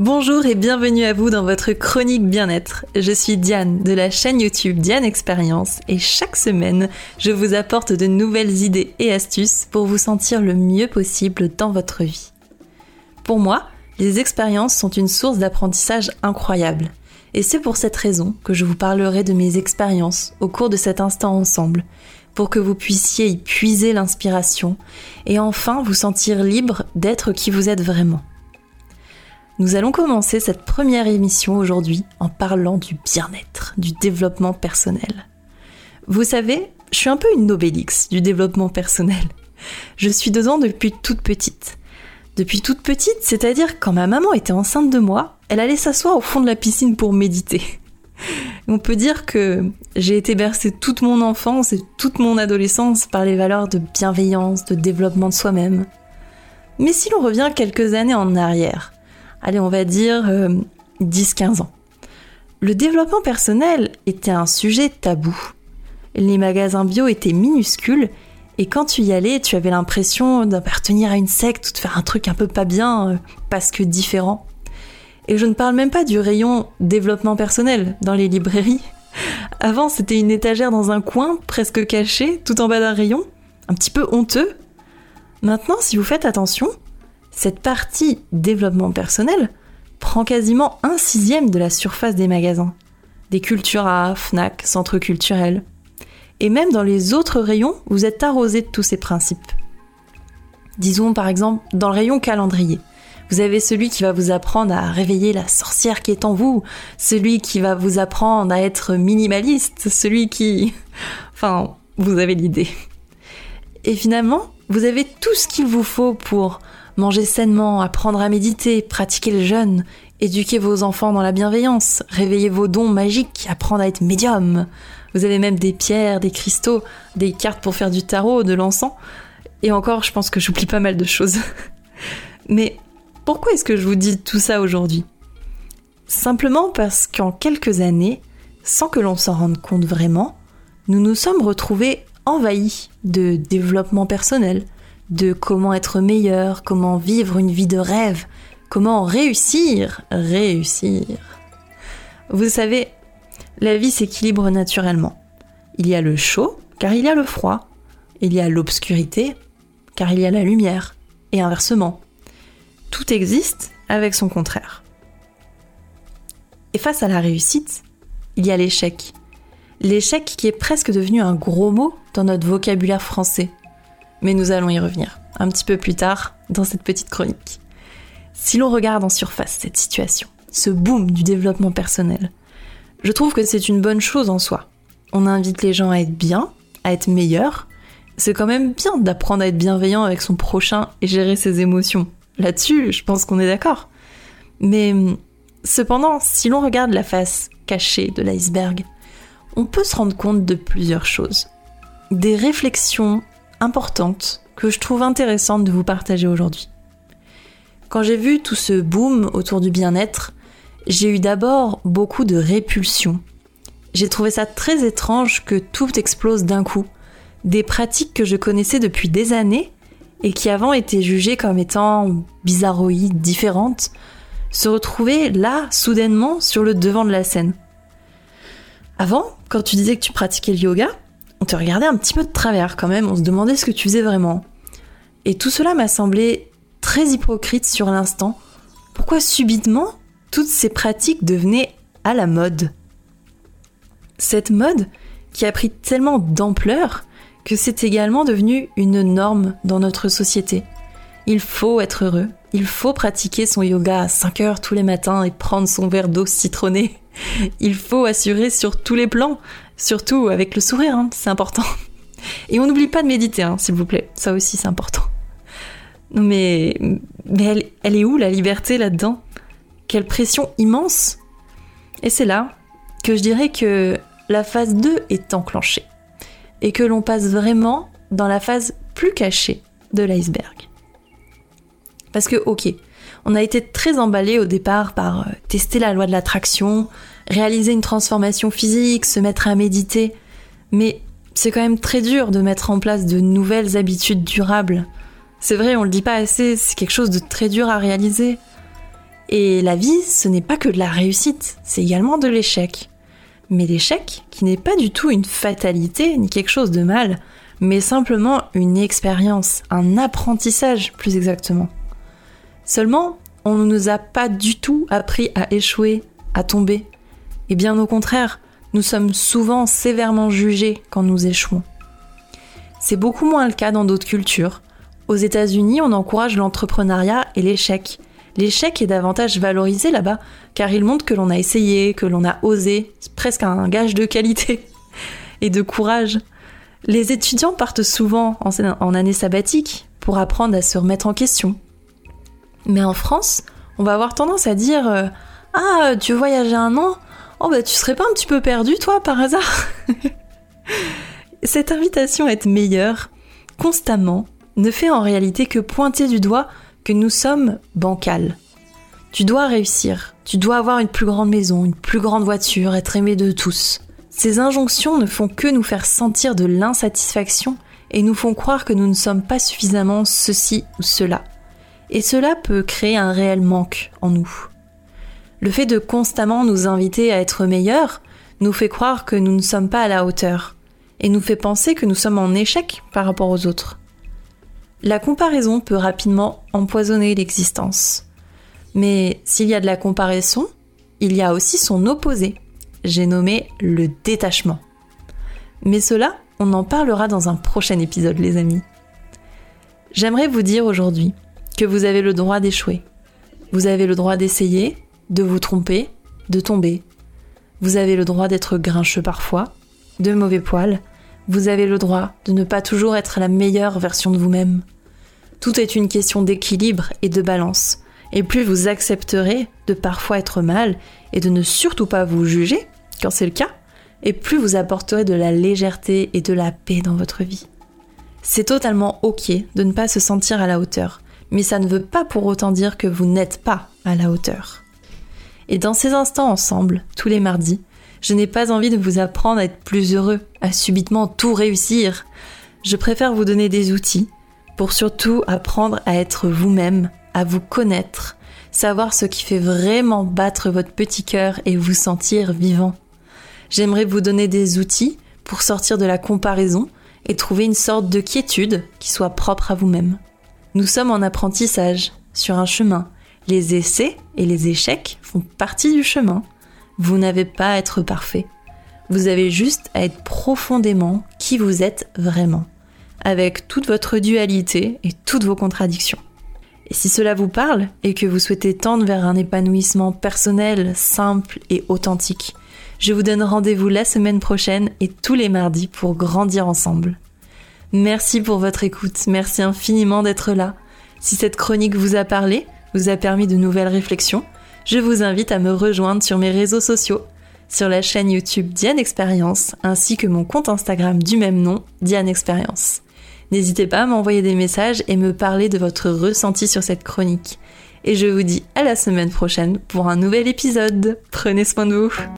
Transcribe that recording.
Bonjour et bienvenue à vous dans votre chronique bien-être. Je suis Diane de la chaîne YouTube Diane Expérience et chaque semaine, je vous apporte de nouvelles idées et astuces pour vous sentir le mieux possible dans votre vie. Pour moi, les expériences sont une source d'apprentissage incroyable. Et c'est pour cette raison que je vous parlerai de mes expériences au cours de cet instant ensemble, pour que vous puissiez y puiser l'inspiration et enfin vous sentir libre d'être qui vous êtes vraiment. Nous allons commencer cette première émission aujourd'hui en parlant du bien-être, du développement personnel. Vous savez, je suis un peu une Obélix du développement personnel. Je suis dedans depuis toute petite. Depuis toute petite, c'est-à-dire quand ma maman était enceinte de moi, elle allait s'asseoir au fond de la piscine pour méditer. On peut dire que j'ai été bercée toute mon enfance et toute mon adolescence par les valeurs de bienveillance, de développement de soi-même. Mais si l'on revient quelques années en arrière, allez, on va dire 10-15 ans. Le développement personnel était un sujet tabou. Les magasins bio étaient minuscules et quand tu y allais, tu avais l'impression d'appartenir à une secte ou de faire un truc un peu pas bien parce que différent. Et je ne parle même pas du rayon développement personnel dans les librairies. Avant, c'était une étagère dans un coin, presque cachée, tout en bas d'un rayon, un petit peu honteux. Maintenant, si vous faites attention, cette partie développement personnel prend quasiment 1/6 de la surface des magasins. Des Cultura, Fnac, centres culturels. Et même dans les autres rayons, vous êtes arrosé de tous ces principes. Disons par exemple dans le rayon calendrier. Vous avez celui qui va vous apprendre à réveiller la sorcière qui est en vous, celui qui va vous apprendre à être minimaliste, celui qui... Enfin, vous avez l'idée. Et finalement, vous avez tout ce qu'il vous faut pour manger sainement, apprendre à méditer, pratiquer le jeûne, éduquer vos enfants dans la bienveillance, réveiller vos dons magiques, apprendre à être médium. Vous avez même des pierres, des cristaux, des cartes pour faire du tarot, de l'encens. Et encore, je pense que j'oublie pas mal de choses. Mais pourquoi est-ce que je vous dis tout ça aujourd'hui ? Simplement parce qu'en quelques années, sans que l'on s'en rende compte vraiment, nous nous sommes retrouvés envahis de développement personnel, de comment être meilleur, comment vivre une vie de rêve, comment réussir. Vous savez, la vie s'équilibre naturellement. Il y a le chaud, car il y a le froid. Il y a l'obscurité, car il y a la lumière. Et inversement. Tout existe avec son contraire. Et face à la réussite, il y a l'échec. L'échec qui est presque devenu un gros mot dans notre vocabulaire français. Mais nous allons y revenir un petit peu plus tard dans cette petite chronique. Si l'on regarde en surface cette situation, ce boom du développement personnel, je trouve que c'est une bonne chose en soi. On invite les gens à être bien, à être meilleurs. C'est quand même bien d'apprendre à être bienveillant avec son prochain et gérer ses émotions. Là-dessus, je pense qu'on est d'accord. Mais cependant, si l'on regarde la face cachée de l'iceberg, on peut se rendre compte de plusieurs choses. Des réflexions importantes que je trouve intéressantes de vous partager aujourd'hui. Quand j'ai vu tout ce boom autour du bien-être, j'ai eu d'abord beaucoup de répulsion. J'ai trouvé ça très étrange que tout explose d'un coup. Des pratiques que je connaissais depuis des années et qui avant étaient jugées comme étant bizarroïdes, différentes, se retrouvaient là, soudainement, sur le devant de la scène. Avant, quand tu disais que tu pratiquais le yoga, on te regardait un petit peu de travers quand même, on se demandait ce que tu faisais vraiment. Et tout cela m'a semblé très hypocrite sur l'instant. Pourquoi subitement, toutes ces pratiques devenaient à la mode ? Cette mode qui a pris tellement d'ampleur que c'est également devenu une norme dans notre société. Il faut être heureux, il faut pratiquer son yoga à 5 heures tous les matins et prendre son verre d'eau citronnée. Il faut assurer sur tous les plans, surtout avec le sourire, c'est important. Et on n'oublie pas de méditer, s'il vous plaît, ça aussi c'est important. Non mais elle est où la liberté là-dedans ? Quelle pression immense ! Et c'est là que je dirais que la phase 2 est enclenchée et que l'on passe vraiment dans la phase plus cachée de l'iceberg. Parce que, ok, on a été très emballés au départ par tester la loi de l'attraction, réaliser une transformation physique, se mettre à méditer, mais c'est quand même très dur de mettre en place de nouvelles habitudes durables. C'est vrai, on le dit pas assez, c'est quelque chose de très dur à réaliser. Et la vie, ce n'est pas que de la réussite, c'est également de l'échec. Mais l'échec qui n'est pas du tout une fatalité ni quelque chose de mal, mais simplement une expérience, un apprentissage plus exactement. Seulement, on ne nous a pas du tout appris à échouer, à tomber. Et bien au contraire, nous sommes souvent sévèrement jugés quand nous échouons. C'est beaucoup moins le cas dans d'autres cultures. Aux États-Unis, on encourage l'entrepreneuriat et l'échec. L'échec est davantage valorisé là-bas, car il montre que l'on a essayé, que l'on a osé. C'est presque un gage de qualité et de courage. Les étudiants partent souvent en année sabbatique pour apprendre à se remettre en question. Mais en France, on va avoir tendance à dire « Ah, tu veux voyager 1 an ? Oh bah tu serais pas un petit peu perdu toi par hasard ?» Cette invitation à être meilleur, constamment, ne fait en réalité que pointer du doigt que nous sommes bancals. Tu dois réussir, tu dois avoir une plus grande maison, une plus grande voiture, être aimé de tous. Ces injonctions ne font que nous faire sentir de l'insatisfaction et nous font croire que nous ne sommes pas suffisamment ceci ou cela. Et cela peut créer un réel manque en nous. Le fait de constamment nous inviter à être meilleurs nous fait croire que nous ne sommes pas à la hauteur et nous fait penser que nous sommes en échec par rapport aux autres. La comparaison peut rapidement empoisonner l'existence. Mais s'il y a de la comparaison, il y a aussi son opposé. J'ai nommé le détachement. Mais cela, on en parlera dans un prochain épisode, les amis. J'aimerais vous dire aujourd'hui que vous avez le droit d'échouer. Vous avez le droit d'essayer, de vous tromper, de tomber. Vous avez le droit d'être grincheux parfois, de mauvais poil. Vous avez le droit de ne pas toujours être la meilleure version de vous-même. Tout est une question d'équilibre et de balance. Et plus vous accepterez de parfois être mal et de ne surtout pas vous juger, quand c'est le cas, et plus vous apporterez de la légèreté et de la paix dans votre vie. C'est totalement ok de ne pas se sentir à la hauteur, mais ça ne veut pas pour autant dire que vous n'êtes pas à la hauteur. Et dans ces instants ensemble, tous les mardis, je n'ai pas envie de vous apprendre à être plus heureux, à subitement tout réussir. Je préfère vous donner des outils pour surtout apprendre à être vous-même, à vous connaître, savoir ce qui fait vraiment battre votre petit cœur et vous sentir vivant. J'aimerais vous donner des outils pour sortir de la comparaison et trouver une sorte de quiétude qui soit propre à vous-même. Nous sommes en apprentissage, sur un chemin. Les essais et les échecs font partie du chemin. Vous n'avez pas à être parfait. Vous avez juste à être profondément qui vous êtes vraiment, avec toute votre dualité et toutes vos contradictions. Et si cela vous parle et que vous souhaitez tendre vers un épanouissement personnel, simple et authentique, je vous donne rendez-vous la semaine prochaine et tous les mardis pour grandir ensemble. Merci pour votre écoute, merci infiniment d'être là. Si cette chronique vous a parlé, vous a permis de nouvelles réflexions, je vous invite à me rejoindre sur mes réseaux sociaux, sur la chaîne YouTube Diane Expérience, ainsi que mon compte Instagram du même nom, Diane Expérience. N'hésitez pas à m'envoyer des messages et me parler de votre ressenti sur cette chronique. Et je vous dis à la semaine prochaine pour un nouvel épisode. Prenez soin de vous.